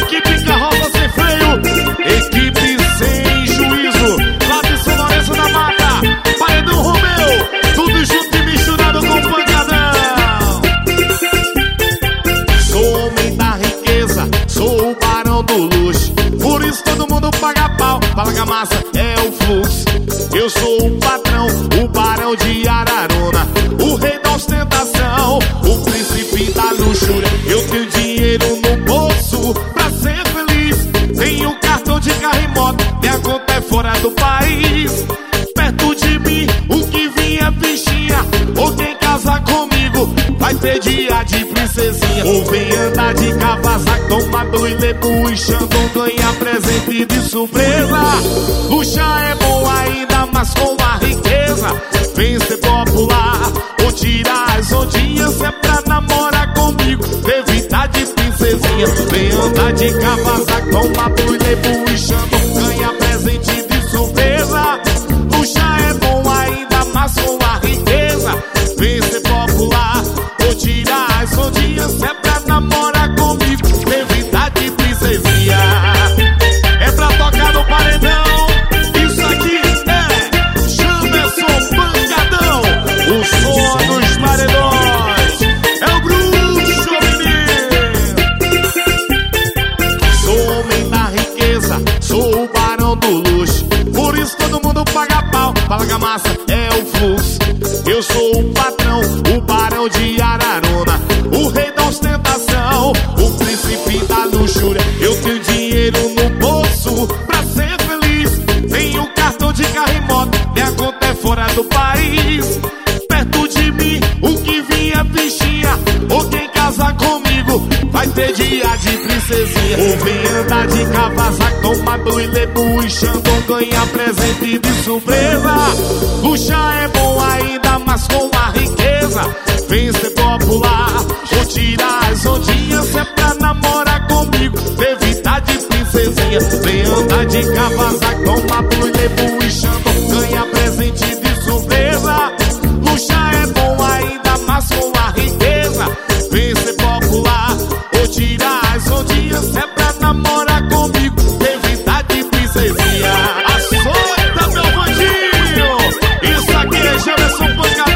equipe carroça sem freio, equipe sem juízo. Lá de São Lourenço da Mata, Paredão Romeu, tudo junto e misturado com pancadão. Sou homem da riqueza, sou o barão do luxo, por isso todo mundo paga pau, paga massa, é o fluxo. Eu sou o patrão, o barão de Araruna, o rei da ostentação, o príncipe da luxúria. Eu tenho dinheiro no bolso pra ser feliz, tenho cartão de carro e moto, minha conta é fora do país. Perto de mim, o que vinha bichinha, ou quem casar comigo vai ter dia de princesinha. Ou vem andar de Kawasaki, toma dois lebu e Xandão, ganha presente de surpresa. Luxa é bom ainda, mas com a riqueza. Vem ser popular, ou tirar as ondinhas, se é pra namorar comigo, ter vida de princesinha. Vem andar de Kawasaki, toma dois lebu e Xandão, ganha presente de surpresa. Luxa é bom ainda, mas com a riqueza. Vem ser popular, ou tirar as ondinhas, se é pra namorar comigo, ter vida de princesinha. É pra tocar no paredão, isso aqui é Jamerson Pancadão, o som dos paredões, é o bruxo menino. Sou homem da riqueza, sou o barão do luxo, por isso todo mundo paga pau, paga massa, é o fluxo. Eu sou o patrão, o barão de Araruna, o rei da ostentação, o príncipe da luxúria. Eu tenho dinheiro no bolso pra ser feliz, tenho cartão de carro e moto, minha conta é fora do país. Perto de mim, o que vinha bichinha, ou quem casar comigo vai ter dia de princesinha. Ou vem andar de Kawasaki, toma dois lebu e Xandão, ganha presente de surpresa. Luxa é bom ainda, mas com a riqueza. Vem ser popular, ou tirar as ondinhas, se é pra namorar comigo, ter vida de princesinha. Vem andar de Kawasaki, toma dois lebu e Xandão, ganha presente de surpresa. Luxa é bom ainda, mas com a riqueza. Vem ser popular, ou tirar as ondinhas, se é pra namorar comigo, ter vida de princesinha. Açoita, meu bandinho, isso aqui é Jamerson Pancadão.